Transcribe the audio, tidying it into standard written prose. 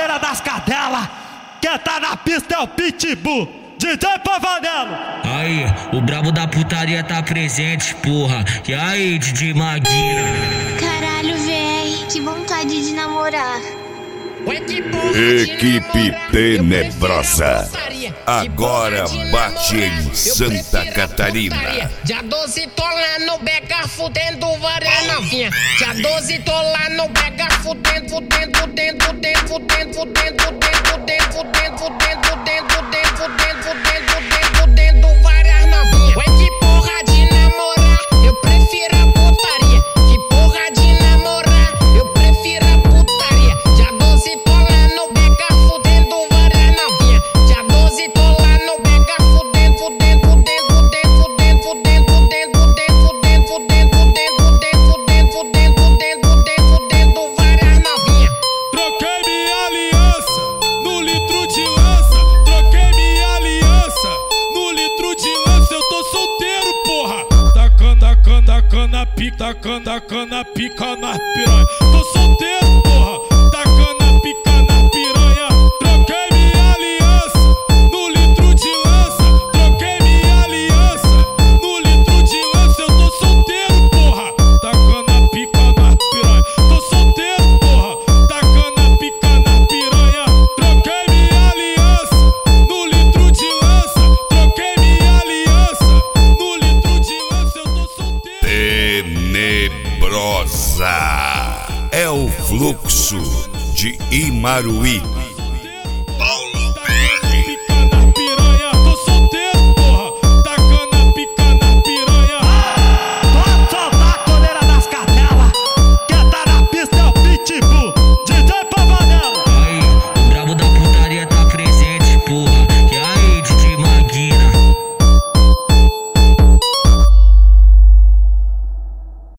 coleira das cadelas. Quem tá na pista é o Pitbull, DJ Pavanello. Aí, o brabo da putaria tá presente, porra. E aí, DJ Maguila? Caralho, véi, que vontade de namorar. Equipe Tenebrosa agora bate em Santa Catarina. Dia 12 tô lá no Bega fudendo várias novinha. Dia 12 tô lá no Bega fudendo várias novinha. Ué, que porra de namorar, eu prefiro a putaria. Que porra de namorar, eu prefiro a putaria. Dia 12 tô lá no Bega fudendo várias novinha. Dia 12 tô lá no Bega fudendo várias novinha. Troquei minha aliança no litro de lança. Troquei minha aliança no litro de lança. Eu tô solteiro, porra. Tacando a cana, pica na piranha. Tô solteiro, porra. Tacando a pica na piranha. Troquei minha aliança no litro de lança. Troquei minha aliança no litro de lança. Eu tô solteiro, porra. Tacando a pica na piranha. Tô solteiro, porra. Tacando a pica na piranha. Troquei minha aliança no litro de lança. Troquei minha aliança no litro de lança. Eu tô solteiro. Tenebrosa é o fluxo de Imaruí.